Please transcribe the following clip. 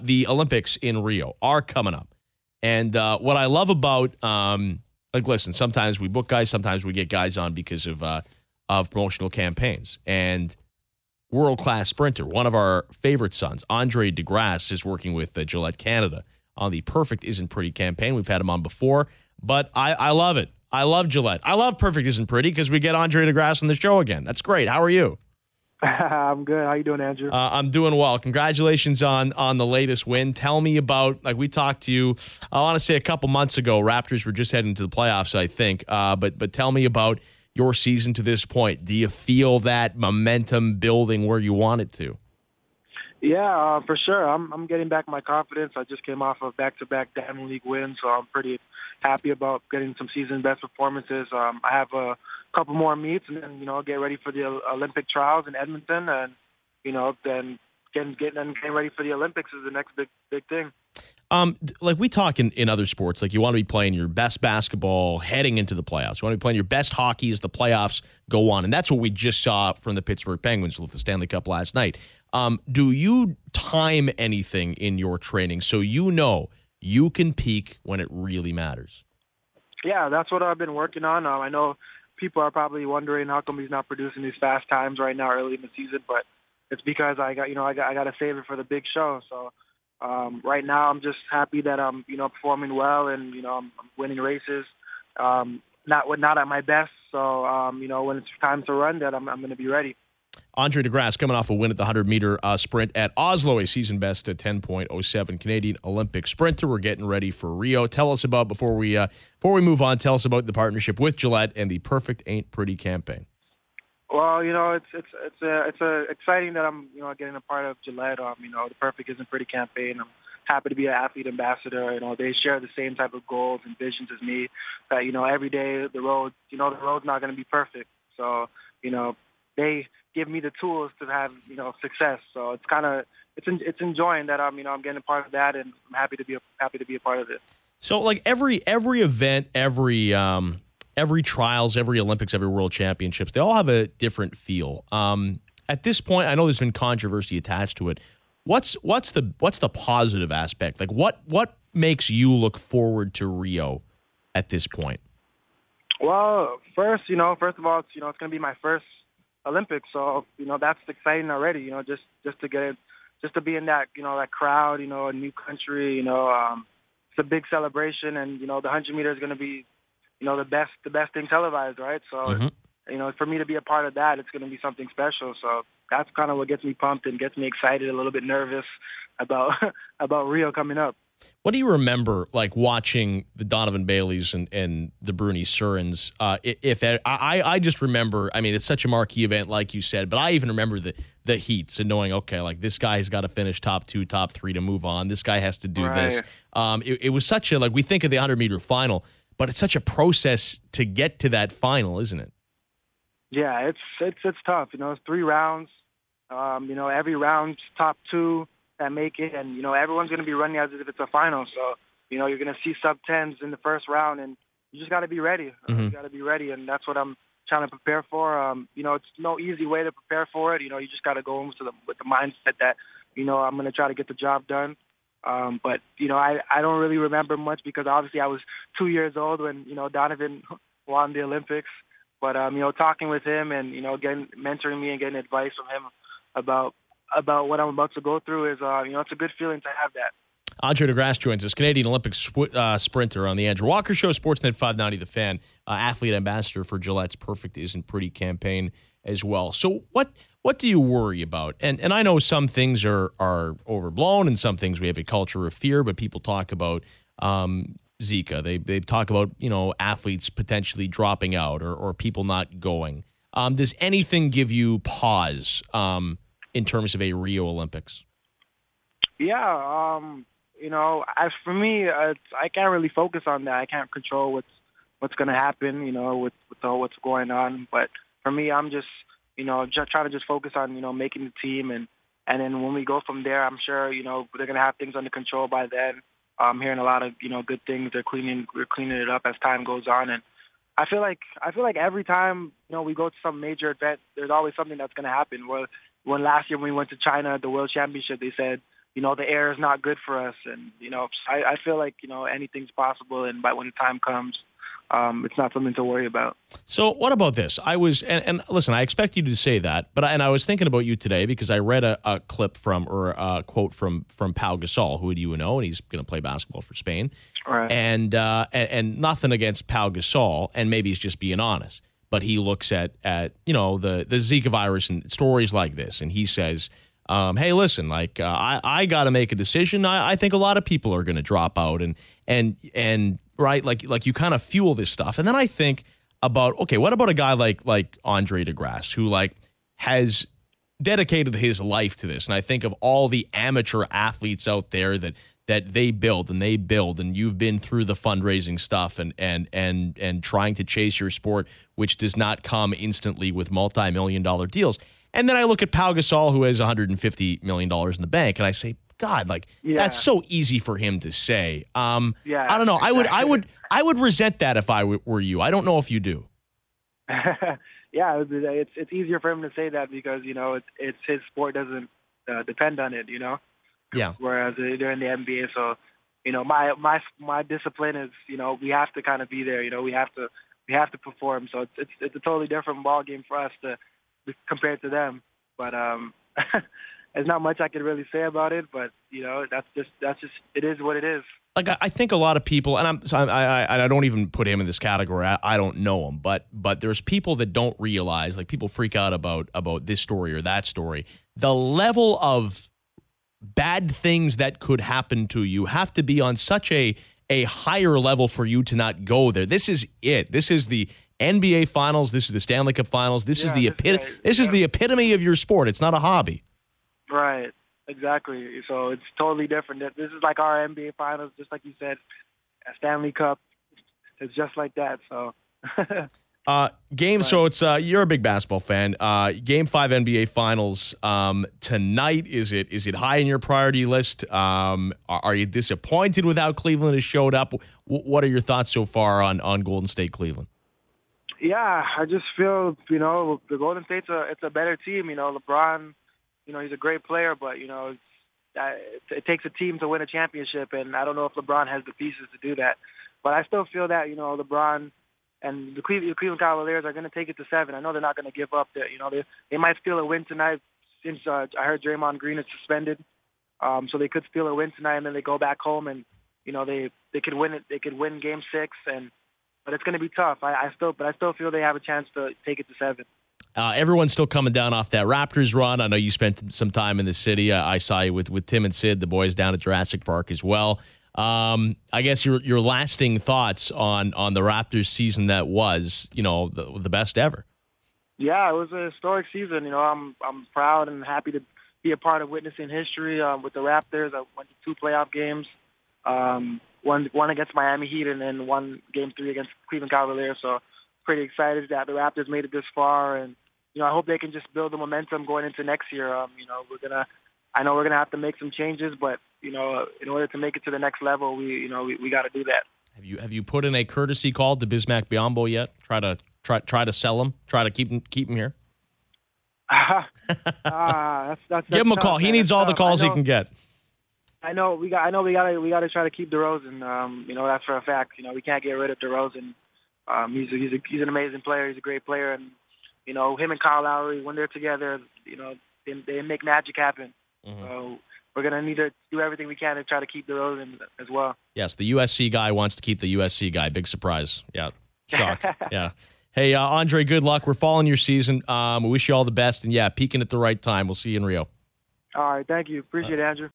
the Olympics in Rio are coming up. And what I love about, listen, sometimes we book guys, sometimes we get guys on because of promotional campaigns. And world-class sprinter, one of our favorite sons, Andre DeGrasse, is working with Gillette Canada on the Perfect Isn't Pretty campaign. We've had him on before, but I love it. I love Gillette. I love Perfect Isn't Pretty because we get Andre DeGrasse on the show again. That's great. How are you? I'm good. How you doing, Andrew? I'm doing well. Congratulations on the latest win. Tell me about, we talked to you, I want to say a couple months ago. Raptors were just heading to the playoffs, I think. But tell me about your season to this point. Do you feel that momentum building where you want it to? Yeah, for sure. I'm getting back my confidence. I just came off of back-to-back Diamond League wins, so I'm pretty happy about getting some season best performances. I have a couple more meets, and then get ready for the Olympic trials in Edmonton, and then getting ready for the Olympics is the next big thing. We talk in other sports, you want to be playing your best basketball heading into the playoffs. You want to be playing your best hockey as the playoffs go on, and that's what we just saw from the Pittsburgh Penguins with the Stanley Cup last night. Do you time anything in your training so you can peak when it really matters? Yeah, that's what I've been working on. I know people are probably wondering how come he's not producing these fast times right now early in the season, but it's because I got to save it for the big show. So right now I'm just happy that I'm performing well and I'm winning races. Not at my best, so when it's time to run, that I'm going to be ready. Andre DeGrasse coming off a win at the 100-meter sprint at Oslo, a season best at 10.07. Canadian Olympic sprinter. We're getting ready for Rio. Tell us about, before we move on, tell us about the partnership with Gillette and the Perfect Ain't Pretty campaign. Well, it's exciting that I'm getting a part of Gillette. The Perfect Isn't Pretty campaign. I'm happy to be an athlete ambassador. They share the same type of goals and visions as me. That every day the road's not going to be perfect. So they give me the tools to have success. So it's enjoying that I'm getting a part of that, and I'm happy to be a part of it. So every event, every trials, every Olympics, every World Championships, they all have a different feel. At this point, I know there's been controversy attached to it. What's the positive aspect? What makes you look forward to Rio at this point? Well, first of all, it's going to be my first Olympics, so that's exciting already. Just to be in that that crowd, a new country, it's a big celebration, and the 100 meter is going to be the best thing televised, right? So for me to be a part of that, it's going to be something special. So that's kind of what gets me pumped and gets me excited, a little bit nervous about Rio coming up. What do you remember, watching the Donovan Baileys and the Bruni Surins? I just remember, it's such a marquee event, like you said, but I even remember the heats and knowing, okay, this guy has got to finish top 2, top 3 to move on. This guy has to do this. It was such a, we think of the 100-meter final, but it's such a process to get to that final, isn't it? Yeah, it's tough. It's 3 rounds. Every round's top 2 that make it, and everyone's going to be running as if it's a final. So you're going to see sub-10s in the first round, and you just got to be ready. You got to be ready, and that's what I'm trying to prepare for. It's no easy way to prepare for it. You just got to go in with the mindset that I'm going to try to get the job done. But I don't really remember much because obviously I was 2 years old when Donovan won the Olympics. But talking with him and mentoring me and getting advice from him about what I'm about to go through is, it's a good feeling to have that. Andre DeGrasse joins us, Canadian Olympic sprinter on the Andrew Walker Show, Sportsnet 590 The Fan, athlete ambassador for Gillette's Perfect Isn't Pretty campaign as well. So what do you worry about? And I know some things are overblown and some things we have a culture of fear, but people talk about Zika. They talk about, athletes potentially dropping out or people not going. Does anything give you pause in terms of a Rio Olympics? Yeah, as for me, I can't really focus on that. I can't control what's going to happen, with what's going on. But for me, I'm just, just trying to just focus on, making the team. And then when we go from there, I'm sure, they're going to have things under control by then. I'm hearing a lot of, good things. We're cleaning it up as time goes on. And I feel like every time, we go to some major event, there's always something that's going to happen. When last year when we went to China at the World Championship, they said the air is not good for us. And, I feel like, anything's possible. And when the time comes, it's not something to worry about. So what about this? I was, and listen, I expect you to say that, but I was thinking about you today because I read a clip or a quote from Pau Gasol, who you know, and he's going to play basketball for Spain. Right. And nothing against Pau Gasol, and maybe he's just being honest, but he looks at the Zika virus and stories like this, and he says, hey, listen, like I got to make a decision. I think a lot of people are going to drop out, and right, like you kind of fuel this stuff, and then I think about, okay, what about a guy like Andre DeGrasse, who has dedicated his life to this, and I think of all the amateur athletes out there that they build, and you've been through the fundraising stuff and trying to chase your sport, which does not come instantly with multi-million-dollar deals. And then I look at Pau Gasol, who has $150 million in the bank, and I say, God, that's so easy for him to say. I don't know. Exactly. I would resent that if I were you. I don't know if you do. Yeah, it's easier for him to say that because it's his sport doesn't depend on it. Yeah. Whereas they're in the NBA, so my discipline is we have to kind of be there. We have to perform. So it's a totally different ball game for us compared to them. But there's not much I can really say about it. But that's just it is what it is. I think a lot of people, and I don't even put him in this category. I don't know him, but there's people that don't realize, people freak out about this story or that story. The level of bad things that could happen to you have to be on such a higher level for you to not go there. This is it. This is the NBA Finals. This is the Stanley Cup Finals. This is the epitome of your sport. It's not a hobby. Right. Exactly. So it's totally different. This is like our NBA Finals, just like you said. A Stanley Cup. It's just like that. So. So it's you're a big basketball fan. Game 5 NBA Finals tonight. Is it high in your priority list? Are you disappointed with how Cleveland has showed up? What are your thoughts so far on Golden State Cleveland? Yeah, I just feel the Golden State's it's a better team. LeBron, he's a great player, but it takes a team to win a championship, and I don't know if LeBron has the pieces to do that. But I still feel that LeBron and the Cleveland Cavaliers are going to take it to 7. I know they're not going to give up. They might steal a win tonight since I heard Draymond Green is suspended. So they could steal a win tonight, and then they go back home, and they could win it. They could win Game 6, but it's going to be tough. I still feel they have a chance to take it to 7. Everyone's still coming down off that Raptors run. I know you spent some time in the city. I saw you with Tim and Sid, the boys down at Jurassic Park as well. I guess your lasting thoughts on the Raptors season that was, the best ever. Yeah, it was a historic season. I'm proud and happy to be a part of witnessing history with the Raptors. I went to 2 playoff games, one against Miami Heat and then one Game 3 against Cleveland Cavaliers. So pretty excited that the Raptors made it this far, and I hope they can just build the momentum going into next year. I know we're gonna have to make some changes, but in order to make it to the next level, we got to do that. Have you put in a courtesy call to Bismack Biyombo yet? Try to sell him. Try to keep him here. That's Give him a call. He needs all the calls he can get. I know we got to try to keep DeRozan. That's for a fact. We can't get rid of DeRozan. He's an amazing player. He's a great player, and him and Kyle Lowry, when they're together, they make magic happen. Mm-hmm. So we're gonna need to do everything we can to try to keep DeRozan as well. Yes, the USC guy wants to keep the USC guy. Big surprise. Yeah, shock. Yeah. Hey, Andre, good luck. We're following your season. We wish you all the best, and peaking at the right time. We'll see you in Rio. All right, thank you. Appreciate it, Andrew.